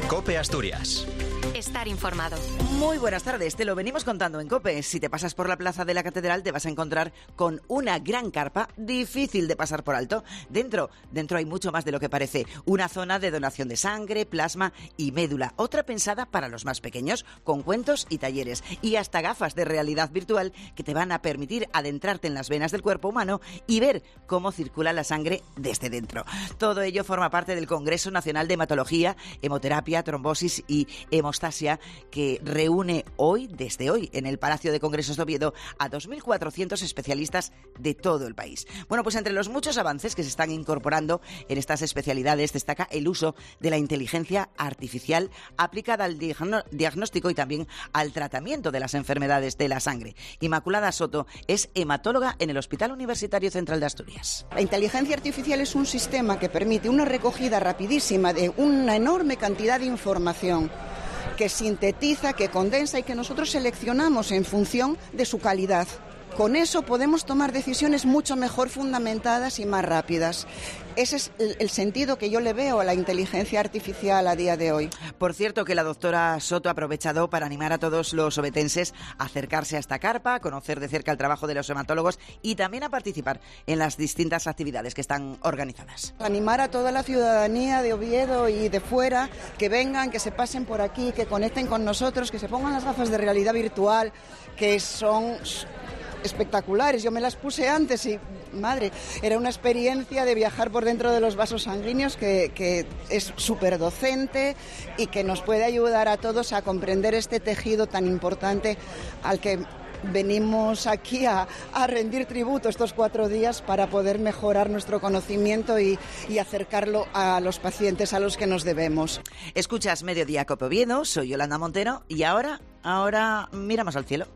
COPE Asturias. Estar informado. Muy buenas tardes, te lo venimos contando en COPE. Si te pasas por la plaza de la Catedral te vas a encontrar con una gran carpa difícil de pasar por alto. Dentro hay mucho más de lo que parece. Una zona de donación de sangre, plasma y médula. Otra pensada para los más pequeños, con cuentos y talleres. Y hasta gafas de realidad virtual que te van a permitir adentrarte en las venas del cuerpo humano y ver cómo circula la sangre desde dentro. Todo ello forma parte del Congreso Nacional de Hematología, Hemoterapia, Trombosis y Hemostasia, que reúne desde hoy, en el Palacio de Congresos de Oviedo, a 2.400 especialistas de todo el país. Bueno, pues entre los muchos avances que se están incorporando en estas especialidades destaca el uso de la inteligencia artificial aplicada al diagnóstico y también al tratamiento de las enfermedades de la sangre. Inmaculada Soto es hematóloga en el Hospital Universitario Central de Asturias. La inteligencia artificial es un sistema que permite una recogida rapidísima de una enorme cantidad de información que sintetiza, que condensa y que nosotros seleccionamos en función de su calidad. Con eso podemos tomar decisiones mucho mejor fundamentadas y más rápidas. Ese es el sentido que yo le veo a la inteligencia artificial a día de hoy. Por cierto, que la doctora Soto ha aprovechado para animar a todos los ovetenses a acercarse a esta carpa, a conocer de cerca el trabajo de los hematólogos y también a participar en las distintas actividades que están organizadas. Animar a toda la ciudadanía de Oviedo y de fuera que vengan, que se pasen por aquí, que conecten con nosotros, que se pongan las gafas de realidad virtual, que son espectaculares. Yo me las puse antes y, madre, era una experiencia de viajar por dentro de los vasos sanguíneos que es súper docente y que nos puede ayudar a todos a comprender este tejido tan importante al que venimos aquí a rendir tributo estos 4 días para poder mejorar nuestro conocimiento y acercarlo a los pacientes a los que nos debemos. Escuchas Mediodía COPE Oviedo, soy Yolanda Montero y ahora miramos al cielo.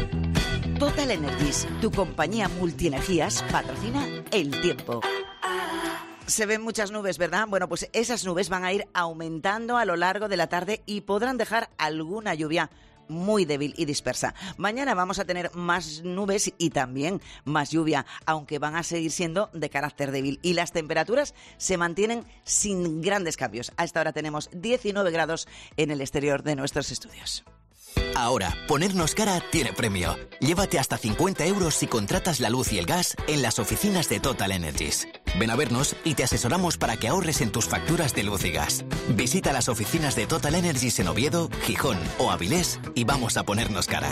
Total Energies, tu compañía multienergías, patrocina el tiempo. Se ven muchas nubes, ¿verdad? Bueno, pues esas nubes van a ir aumentando a lo largo de la tarde y podrán dejar alguna lluvia muy débil y dispersa. Mañana vamos a tener más nubes y también más lluvia, aunque van a seguir siendo de carácter débil. Y las temperaturas se mantienen sin grandes cambios. A esta hora tenemos 19 grados en el exterior de nuestros estudios. Ahora, ponernos cara tiene premio. Llévate hasta 50 euros si contratas la luz y el gas en las oficinas de Total Energies. Ven a vernos y te asesoramos para que ahorres en tus facturas de luz y gas. Visita las oficinas de Total Energies en Oviedo, Gijón o Avilés y vamos a ponernos cara.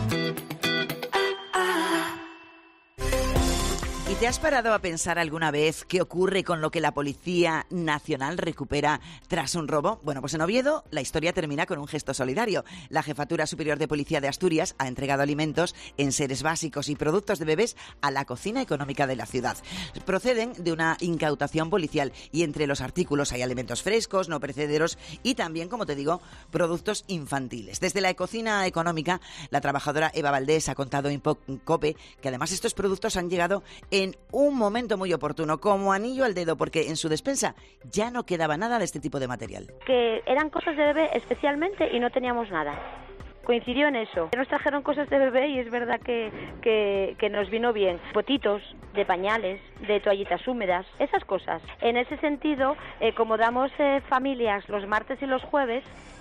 ¿Y te has parado a pensar alguna vez qué ocurre con lo que la Policía Nacional recupera tras un robo? Bueno, pues en Oviedo la historia termina con un gesto solidario. La Jefatura Superior de Policía de Asturias ha entregado alimentos, enseres básicos y productos de bebés a la cocina económica de la ciudad. Proceden de una incautación policial y entre los artículos hay alimentos frescos, no perecederos y también, como te digo, productos infantiles. Desde la cocina económica, la trabajadora Eva Valdés ha contado en COPE que además estos productos han llegado en un momento muy oportuno, como anillo al dedo, porque en su despensa ya no quedaba nada de este tipo de material. Que eran cosas de bebé especialmente y no teníamos nada. Coincidió en eso. Nos trajeron cosas de bebé y es verdad que nos vino bien. Potitos de pañales, de toallitas húmedas, esas cosas. En ese sentido, como damos familias los martes y los jueves,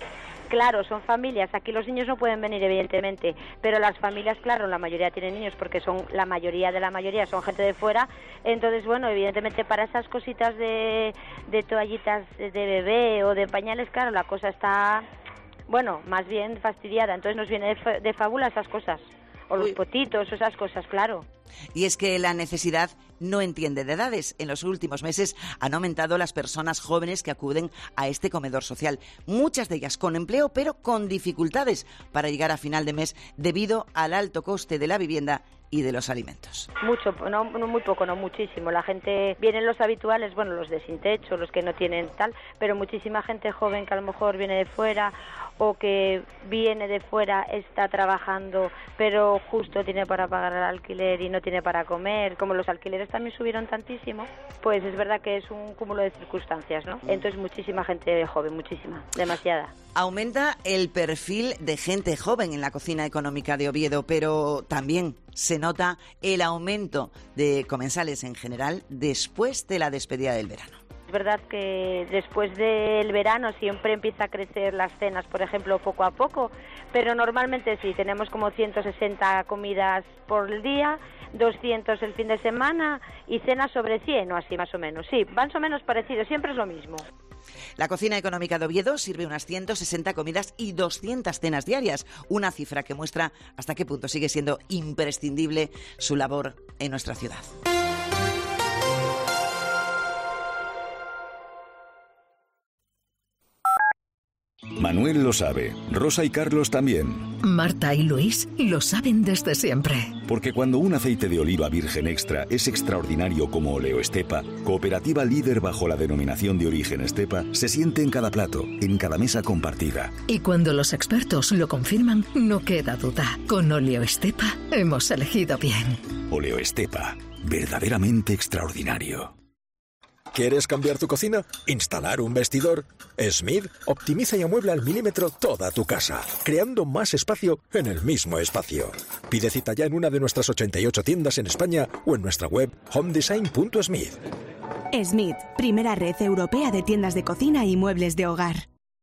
claro, son familias, aquí los niños no pueden venir evidentemente, pero las familias, claro, la mayoría tienen niños porque son la mayoría son gente de fuera, entonces bueno, evidentemente para esas cositas de toallitas de bebé o de pañales, claro, la cosa está, bueno, más bien fastidiada, entonces nos viene de fábula esas cosas, o los potitos, o esas cosas, claro. Y es que la necesidad no entiende de edades. En los últimos meses han aumentado las personas jóvenes que acuden a este comedor social. Muchas de ellas con empleo, pero con dificultades para llegar a final de mes debido al alto coste de la vivienda y de los alimentos. Mucho, no muy poco, no muchísimo. La gente, vienen los habituales, bueno, los de sin techo, los que no tienen tal, pero muchísima gente joven que a lo mejor viene de fuera o que viene de fuera, está trabajando, pero justo tiene para pagar el alquiler y no tiene para comer. Como los alquileres también subieron tantísimo, pues es verdad que es un cúmulo de circunstancias, ¿no? Entonces muchísima gente joven, muchísima, demasiada. Aumenta el perfil de gente joven en la cocina económica de Oviedo, pero también se nota el aumento de comensales en general después de la despedida del verano. Es verdad que después del verano siempre empieza a crecer las cenas, por ejemplo, poco a poco, pero normalmente sí, tenemos como 160 comidas por el día, 200 el fin de semana y cenas sobre 100 o así más o menos. Sí, más o menos parecido, siempre es lo mismo. La cocina económica de Oviedo sirve unas 160 comidas y 200 cenas diarias, una cifra que muestra hasta qué punto sigue siendo imprescindible su labor en nuestra ciudad. Manuel lo sabe, Rosa y Carlos también. Marta y Luis lo saben desde siempre. Porque cuando un aceite de oliva virgen extra es extraordinario como Oleoestepa, cooperativa líder bajo la denominación de origen Estepa, se siente en cada plato, en cada mesa compartida. Y cuando los expertos lo confirman, no queda duda. Con Oleoestepa hemos elegido bien. Oleoestepa, verdaderamente extraordinario. ¿Quieres cambiar tu cocina? ¿Instalar un vestidor? Smith optimiza y amuebla al milímetro toda tu casa, creando más espacio en el mismo espacio. Pide cita ya en una de nuestras 88 tiendas en España o en nuestra web homedesign.smith. Smith, primera red europea de tiendas de cocina y muebles de hogar.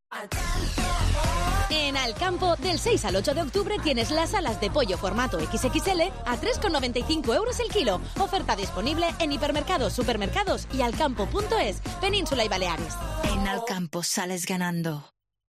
En Alcampo, del 6 al 8 de octubre tienes las alas de pollo formato XXL a 3,95 euros el kilo. Oferta disponible en hipermercados, supermercados y alcampo.es, Península y Baleares. En Alcampo sales ganando.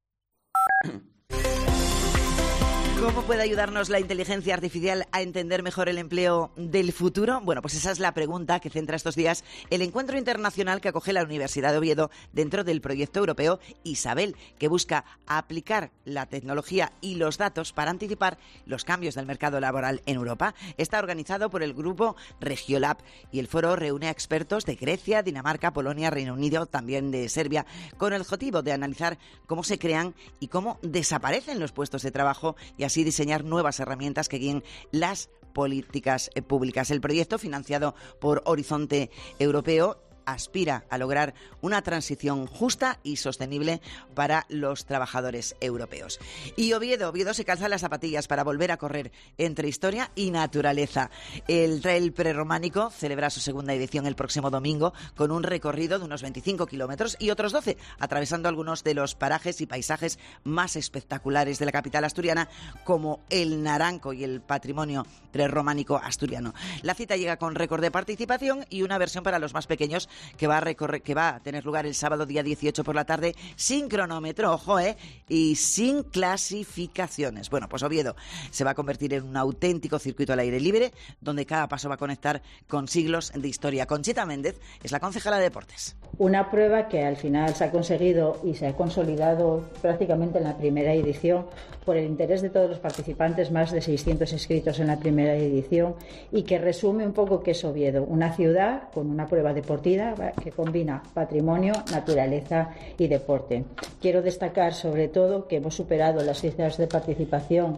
¿Cómo puede ayudarnos la inteligencia artificial a entender mejor el empleo del futuro? Bueno, pues esa es la pregunta que centra estos días el encuentro internacional que acoge la Universidad de Oviedo dentro del proyecto europeo Isabel, que busca aplicar la tecnología y los datos para anticipar los cambios del mercado laboral en Europa. Está organizado por el grupo Regiolab y el foro reúne a expertos de Grecia, Dinamarca, Polonia, Reino Unido, también de Serbia, con el objetivo de analizar cómo se crean y cómo desaparecen los puestos de trabajo y así diseñar nuevas herramientas que guíen las políticas públicas. El proyecto, financiado por Horizonte Europeo, aspira a lograr una transición justa y sostenible para los trabajadores europeos. Y Oviedo se calza las zapatillas para volver a correr entre historia y naturaleza. El Trail Prerrománico celebra su segunda edición el próximo domingo con un recorrido de unos 25 kilómetros y otros 12, atravesando algunos de los parajes y paisajes más espectaculares de la capital asturiana, como el Naranco y el patrimonio prerrománico asturiano. La cita llega con récord de participación y una versión para los más pequeños que va a tener lugar el sábado día 18 por la tarde, sin cronómetro, ojo, y sin clasificaciones. Bueno, pues Oviedo se va a convertir en un auténtico circuito al aire libre, donde cada paso va a conectar con siglos de historia. Conchita Méndez es la concejala de Deportes. Una prueba que al final se ha conseguido y se ha consolidado prácticamente en la primera edición por el interés de todos los participantes, más de 600 inscritos en la primera edición, y que resume un poco qué es Oviedo, una ciudad con una prueba deportiva que combina patrimonio, naturaleza y deporte. Quiero destacar sobre todo que hemos superado las cifras de participación.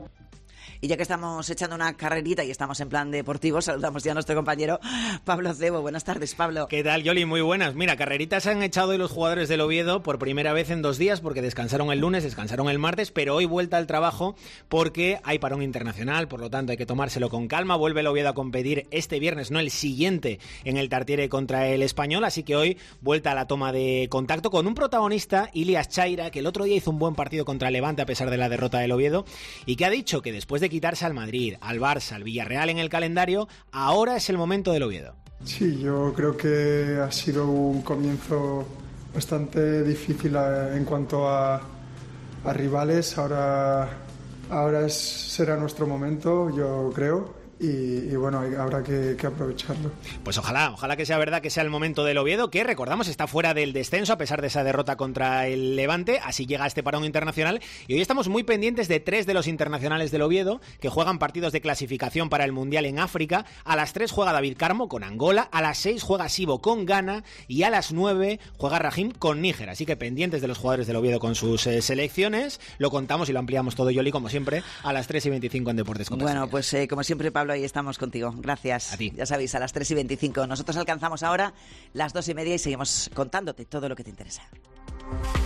Y ya que estamos echando una carrerita y estamos en plan deportivo, saludamos ya a nuestro compañero Pablo Cebo. Buenas tardes, Pablo. ¿Qué tal, Yoli? Muy buenas. Mira, carreritas han echado hoy los jugadores del Oviedo por primera vez en 2 días, porque descansaron el lunes, descansaron el martes, pero hoy vuelta al trabajo porque hay parón internacional, por lo tanto hay que tomárselo con calma. Vuelve el Oviedo a competir este viernes, no el siguiente, en el Tartiere contra el Español, así que hoy vuelta a la toma de contacto con un protagonista, Ilias Chaira, que el otro día hizo un buen partido contra el Levante a pesar de la derrota del Oviedo, y que ha dicho que después de quitarse al Madrid, al Barça, al Villarreal en el calendario, ahora es el momento del Oviedo. Sí, yo creo que ha sido un comienzo bastante difícil en cuanto a rivales. Ahora será nuestro momento, yo creo. Y bueno, habrá que aprovecharlo. Pues ojalá que sea verdad, que sea el momento del Oviedo, que recordamos está fuera del descenso a pesar de esa derrota contra el Levante. Así llega este parón internacional y hoy estamos muy pendientes de 3 de los internacionales del Oviedo que juegan partidos de clasificación para el Mundial en África. A las 3 juega David Carmo con Angola, a las 6 juega Sibo con Ghana y a las 9 juega Rahim con Níger. Así que pendientes de los jugadores del Oviedo con sus selecciones. Lo contamos y lo ampliamos todo, Yoli, como siempre, a las 3:25 en Deportes Contra Bueno, pues como siempre, Pablo, ahí estamos contigo. Gracias. A ti. Ya sabéis, a las 3:25. Nosotros alcanzamos ahora las 2:30 y seguimos contándote todo lo que te interesa.